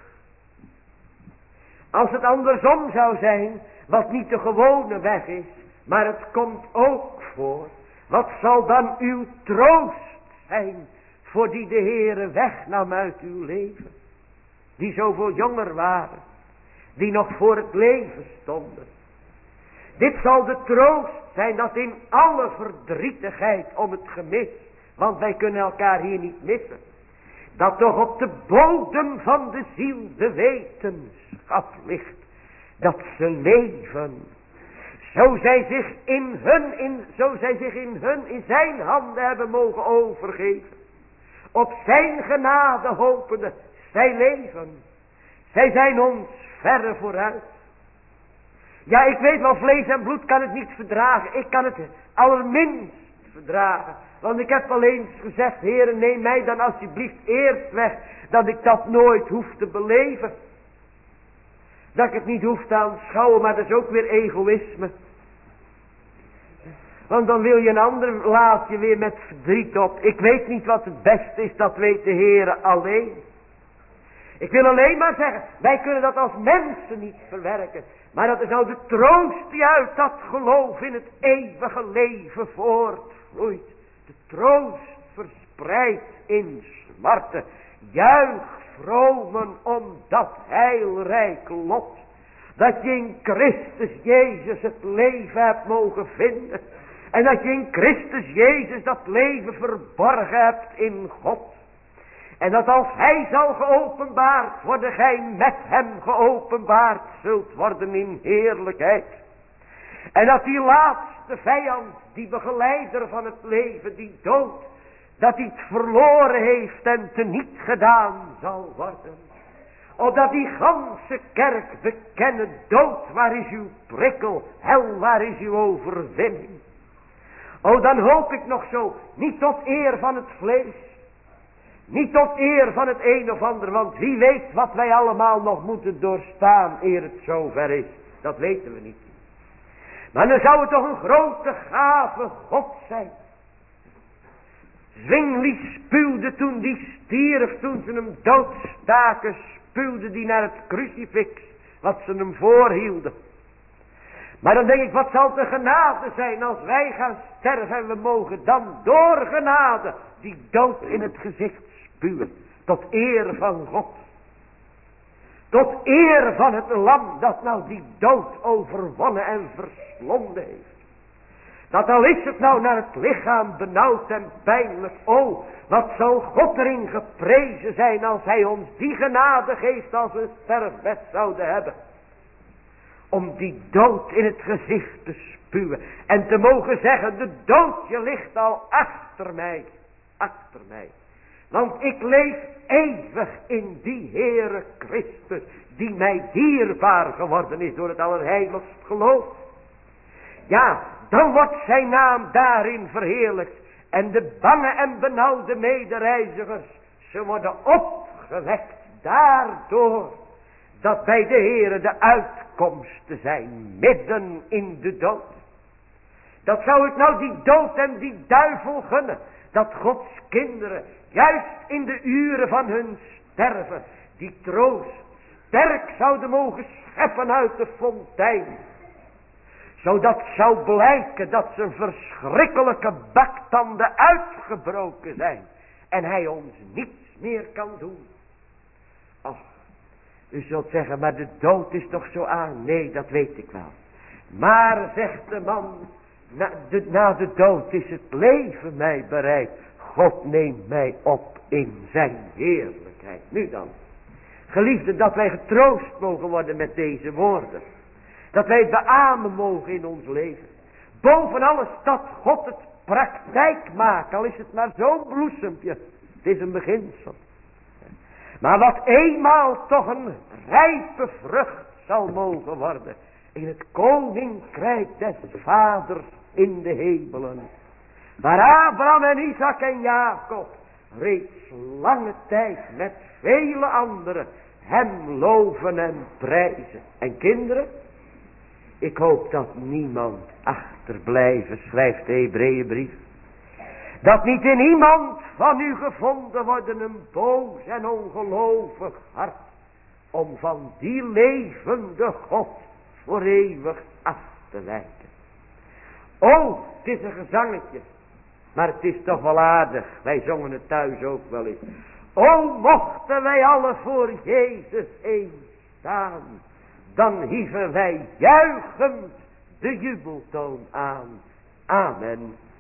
[SPEAKER 2] Als het andersom zou zijn, wat niet de gewone weg is, maar het komt ook voor. Wat zal dan uw troost zijn voor die de Heere wegnam uit uw leven? Die zoveel jonger waren. Die nog voor het leven stonden. Dit zal de troost zijn dat in alle verdrietigheid om het gemis. Want wij kunnen elkaar hier niet missen. Dat toch op de bodem van de ziel de wetenschap ligt. Dat ze leven. Zo zij zich in hun, in, zo zij zich in hun, in zijn handen hebben mogen overgeven. op zijn genade hopende. Zij leven. Zij zijn ons verre vooruit. Ja, ik weet wel, vlees en bloed kan het niet verdragen. Ik kan het allerminst verdragen. Want ik heb al eens gezegd, Heere, neem mij dan alsjeblieft eerst weg, dat ik dat nooit hoef te beleven. Dat ik het niet hoef te aanschouwen, maar dat is ook weer egoïsme. Want dan wil je een ander, laat je weer met verdriet op. Ik weet niet wat het beste is, dat weet de Heere alleen. Ik wil alleen maar zeggen, wij kunnen dat als mensen niet verwerken. Maar dat is nou de troost die uit dat geloof in het eeuwige leven voortvloeit. De troost verspreidt in smarte. Juich vromen om dat heilrijk lot. Dat je in Christus Jezus het leven hebt mogen vinden. En dat je in Christus Jezus dat leven verborgen hebt in God. En dat als hij zal geopenbaard worden, gij met hem geopenbaard zult worden in heerlijkheid. En dat die laatste vijand, die begeleider van het leven, die dood, dat hij het verloren heeft en teniet gedaan zal worden. Opdat die ganse kerk bekennen, dood, waar is uw prikkel, hel, waar is uw overwinning. O, dan hoop ik nog zo, niet tot eer van het vlees, niet tot eer van het een of ander, want wie weet wat wij allemaal nog moeten doorstaan eer het zover is. Dat weten we niet. Maar dan zou het toch een grote gave God zijn. Zwingli spuwde toen die stierf, toen ze hem doodstaken, spuwde die naar het crucifix, wat ze hem voorhielden. Maar dan denk ik, wat zal de genade zijn als wij gaan sterven en we mogen dan door genade die dood in het gezicht spuwen. Tot eer van God. Tot eer van het lam dat nou die dood overwonnen en verslonden heeft. Dat al is het nou naar het lichaam benauwd en pijnlijk. O, wat zal God erin geprezen zijn als hij ons die genade geeft als we een sterfbed zouden hebben. Om die dood in het gezicht te spuwen. En te mogen zeggen, de doodje ligt al achter mij. Achter mij. Want ik leef eeuwig in die Heere Christus. Die mij dierbaar geworden is door het allerheiligst geloof. Ja, dan wordt zijn naam daarin verheerlijkt. En de bange en benauwde medereizigers, ze worden opgewekt daardoor. Dat bij de Heere de uitkomsten zijn, midden in de dood. Dat zou ik nou die dood en die duivel gunnen. Dat Gods kinderen, juist in de uren van hun sterven, die troost sterk zouden mogen scheppen uit de fontein. Zodat zou blijken dat zijn verschrikkelijke baktanden uitgebroken zijn. En hij ons niets meer kan doen. Ach, u zult zeggen, maar de dood is toch zo aan? Nee, dat weet ik wel. Maar, zegt de man, na de, na de dood is het leven mij bereid. God neemt mij op in zijn heerlijkheid. Nu dan, geliefden, dat wij getroost mogen worden met deze woorden. Dat wij het beamen mogen in ons leven. Boven alles dat God het praktijk maakt, al is het maar zo'n bloesempje. Het is een beginsel. Maar wat eenmaal toch een rijpe vrucht zal mogen worden. In het koninkrijk des vaders in de hemelen. Waar Abraham en Isaac en Jacob reeds lange tijd met vele anderen hem loven en prijzen. En kinderen, ik hoop dat niemand achterblijven, schrijft de Hebreeënbrief. Dat niet in iemand van u gevonden worden een boos en ongelovig hart. Om van die levende God voor eeuwig af te wijken. Oh, het is een gezangetje. Maar het is toch wel aardig. Wij zongen het thuis ook wel eens. O, mochten wij alle voor Jezus eens staan. Dan hieven wij juichend de jubeltoon aan. Amen.